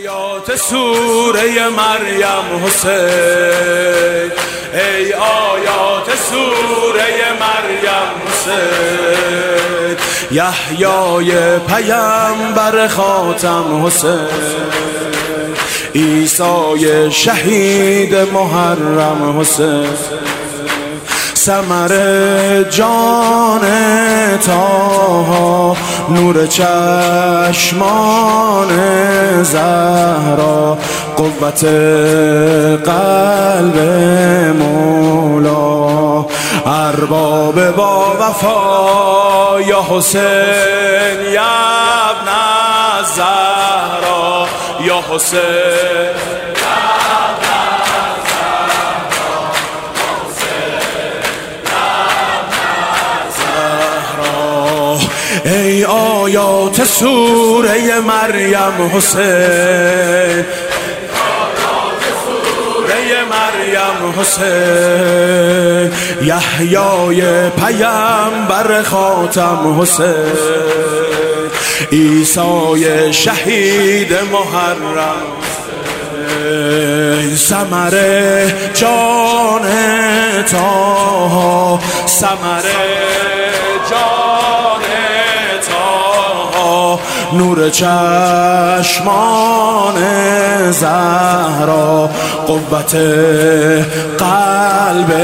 آیات سوره مریم حسین، ای آیات سوره مریم حسین، یحیای پیامبر خاتم حسین، عیسی شهید محرم حسین، ثمر جان طه، نور چشمان زهرا، قوت قلب مولا، ارباب با وفا یا حسین یا ابن زهرا، یا حسین ای آیات سوره مریم حسین، آیات سوره مریم حسین، یحیای پیامبر خاتم حسین، عیسی شهید محرم، ثمر جان طه، ثمر جان نور چشمان زهرا، قوت قلب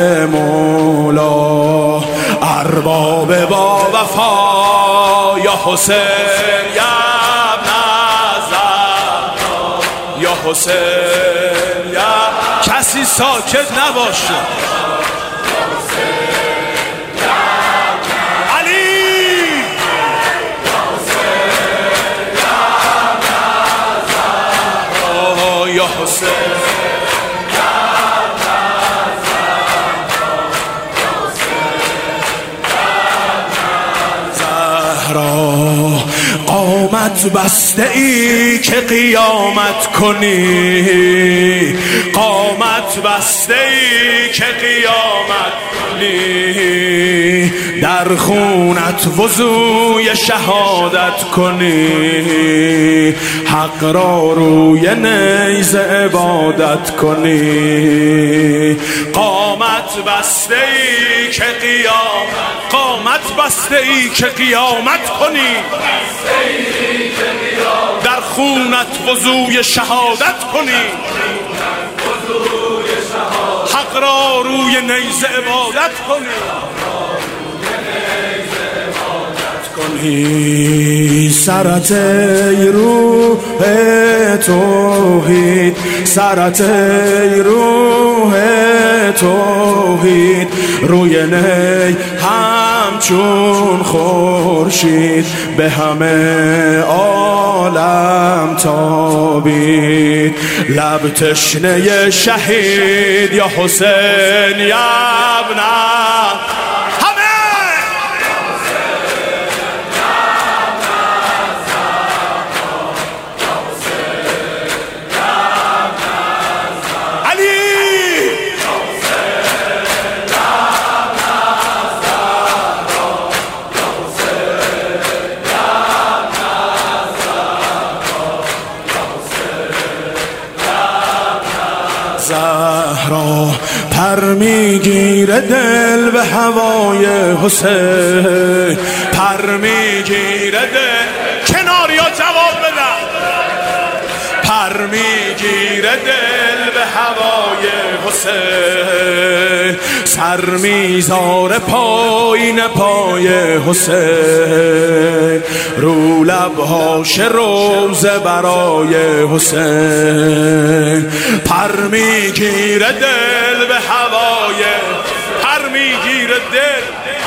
مولا، ارباب با وفا یا حسین یا ابن زهرا، یا حسین یا کسی ساکت نباشه، یا حسین زهرا، قامت بسته ای که قیامت کنی، قامت بسته ای که قیامت کنی، در خونت وضوی شهادت کنی، حق را روی نیز عبادت کنی، قامت بسته ای که قیامت، قامت بسته ای که قیامت کنی، در خونت وضوی شهادت کنی، حق را روی نیز عبادت کنی، سرت ای روح توحید، سرت ای روح توحید، روی نی همچون خورشید، به همه عالم تابید، لب تشنه شهید یا حسین یا ابن زهرا، پر میگیره دل به هوای حسین، پر میگیره دل، کنار یا جواب بدم، پر میگیره دل به هوای حسین، سر میذاره پایین پای حسین، رو لبهاش روزه برای حسین، پر میگیره دل به هوای، پر میگیره دل،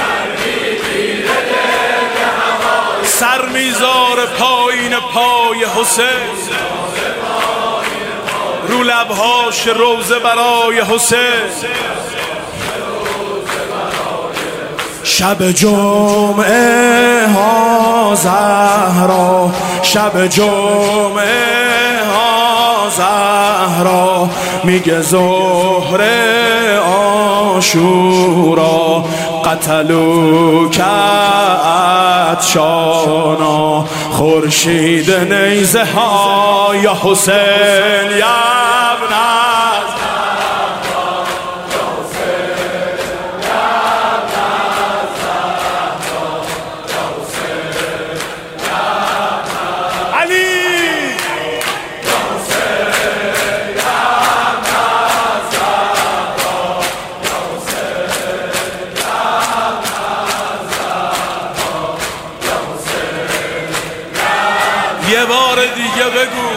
سر میذاره پایین پای حسین، رو لبهاش روزه برای حسین، شب جمعه ها زهرا، شب جمعه ها زهرا، میگه ظهر عاشورا، قتلوا کعدشانا خورشید نیزه ها یا حسین یا ابن یه بار دیگه بگو